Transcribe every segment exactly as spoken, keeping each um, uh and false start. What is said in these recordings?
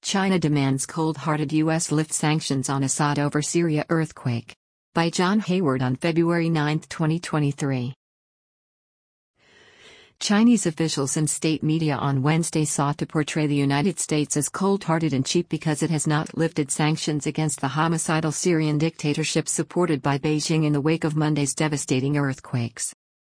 China demands cold-hearted U S lift sanctions on Assad over Syria earthquake. By John Hayward on February ninth, twenty twenty-three. Chinese officials and state media on Wednesday sought to portray the United States as cold-hearted and cheap because it has not lifted sanctions against the homicidal Syrian dictatorship supported by Beijing in the wake of Monday's devastating earthquakes.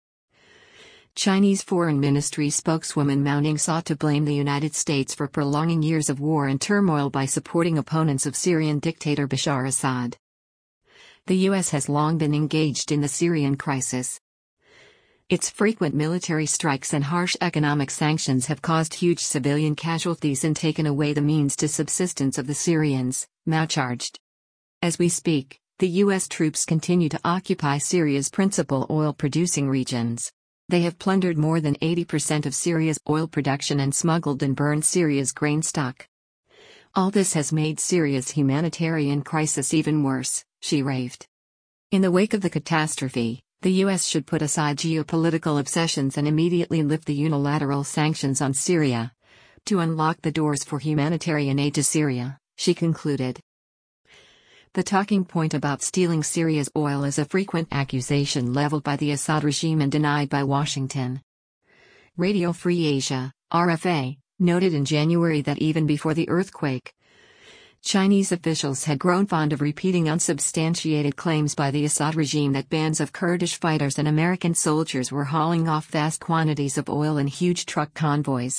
Chinese Foreign Ministry spokeswoman Mao Ning sought to blame the United States for prolonging years of war and turmoil by supporting opponents of Syrian dictator Bashar Assad. The U S has long been engaged in the Syrian crisis. Its frequent military strikes and harsh economic sanctions have caused huge civilian casualties and taken away the means to subsistence of the Syrians, Mao charged. As we speak, the U S troops continue to occupy Syria's principal oil-producing regions. They have plundered more than eighty percent of Syria's oil production and smuggled and burned Syria's grain stock. All this has made Syria's humanitarian crisis even worse, she raved. In the wake of the catastrophe, the U S should put aside geopolitical obsessions and immediately lift the unilateral sanctions on Syria to unlock the doors for humanitarian aid to Syria, she concluded. The talking point about stealing Syria's oil is a frequent accusation leveled by the Assad regime and denied by Washington. Radio Free Asia, R F A, noted in January that even before the earthquake, Chinese officials had grown fond of repeating unsubstantiated claims by the Assad regime that bands of Kurdish fighters and American soldiers were hauling off vast quantities of oil in huge truck convoys.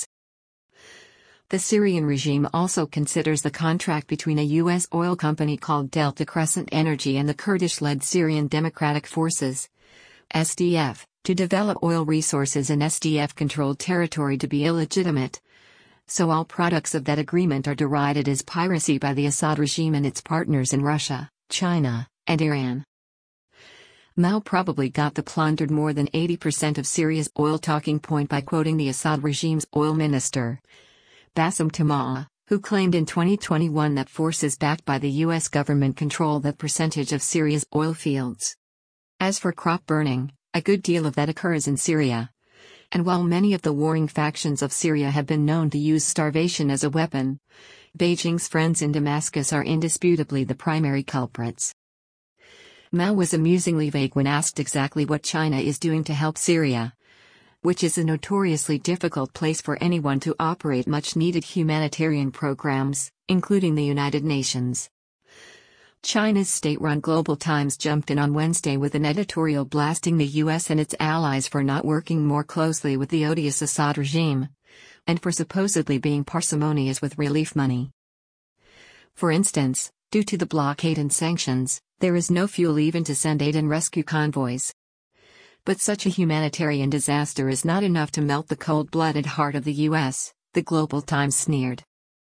The Syrian regime also considers the contract between a U S oil company called Delta Crescent Energy and the Kurdish-led Syrian Democratic Forces, S D F, to develop oil resources in S D F-controlled territory to be illegitimate. So all products of that agreement are derided as piracy by the Assad regime and its partners in Russia, China, and Iran. Mao probably got the plundered more than eighty percent of Syria's oil talking point by quoting the Assad regime's oil minister, Bassem Tamaa, who claimed in twenty twenty-one that forces backed by the U S government control that percentage of Syria's oil fields. As for crop burning, a good deal of that occurs in Syria. And while many of the warring factions of Syria have been known to use starvation as a weapon, Beijing's friends in Damascus are indisputably the primary culprits. Mao was amusingly vague when asked exactly what China is doing to help Syria, which is a notoriously difficult place for anyone to operate much-needed humanitarian programs, including the United Nations. China's state-run Global Times jumped in on Wednesday with an editorial blasting the U S and its allies for not working more closely with the odious Assad regime, and for supposedly being parsimonious with relief money. For instance, due to the blockade and sanctions, there is no fuel even to send aid and rescue convoys. But such a humanitarian disaster is not enough to melt the cold-blooded heart of the U S, the Global Times sneered.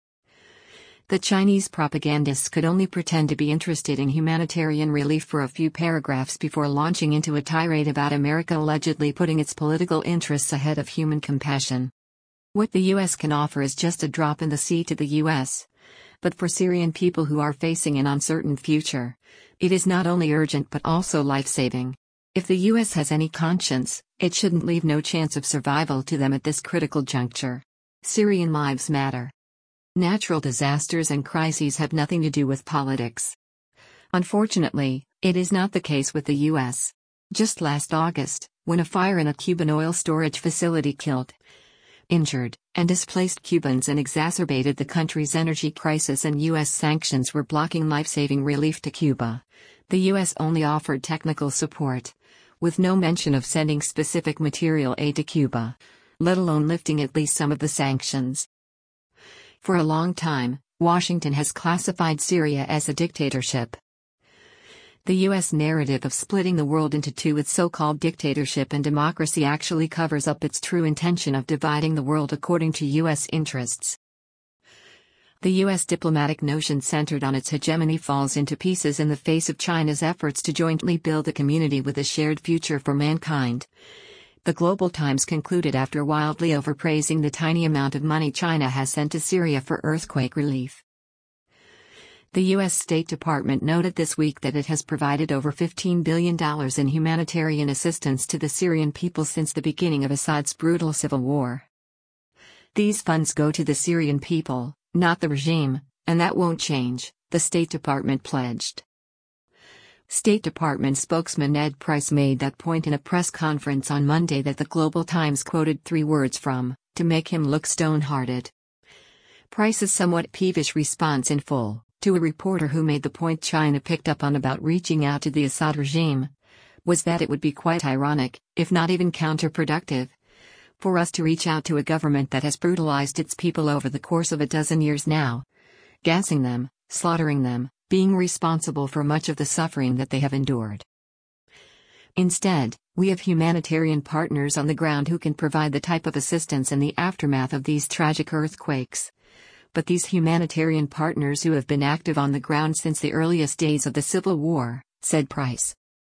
The Chinese propagandists could only pretend to be interested in humanitarian relief for a few paragraphs before launching into a tirade about America allegedly putting its political interests ahead of human compassion. What the U S can offer is just a drop in the sea to the U S. But for Syrian people who are facing an uncertain future, it is not only urgent but also life-saving. If the U S has any conscience, it shouldn't leave no chance of survival to them at this critical juncture. Syrian lives matter. Natural disasters and crises have nothing to do with politics. Unfortunately, it is not the case with the U S. Just last August, when a fire in a Cuban oil storage facility killed, injured, and displaced Cubans and exacerbated the country's energy crisis and U S sanctions were blocking life-saving relief to Cuba, the U S only offered technical support, with no mention of sending specific material aid to Cuba, let alone lifting at least some of the sanctions. For a long time, Washington has classified Syria as a dictatorship. The U S narrative of splitting the world into two with so-called dictatorship and democracy actually covers up its true intention of dividing the world according to U S interests. The U S diplomatic notion centered on its hegemony falls into pieces in the face of China's efforts to jointly build a community with a shared future for mankind. The Global Times concluded after wildly overpraising the tiny amount of money China has sent to Syria for earthquake relief. The U S State Department noted this week that it has provided over fifteen billion dollars in humanitarian assistance to the Syrian people since the beginning of Assad's brutal civil war. These funds go to the Syrian people, not the regime, and that won't change, the State Department pledged. State Department spokesman Ned Price made that point in a press conference on Monday that the Global Times quoted three words from, to make him look stone-hearted. Price's somewhat peevish response in full, to a reporter who made the point China picked up on about reaching out to the Assad regime, was that it would be quite ironic, if not even counterproductive, for us to reach out to a government that has brutalized its people over the course of a dozen years now, gassing them, slaughtering them, being responsible for much of the suffering that they have endured. Instead, we have humanitarian partners on the ground who can provide the type of assistance in the aftermath of these tragic earthquakes. But these humanitarian partners who have been active on the ground since the earliest days of the Civil War, said Price,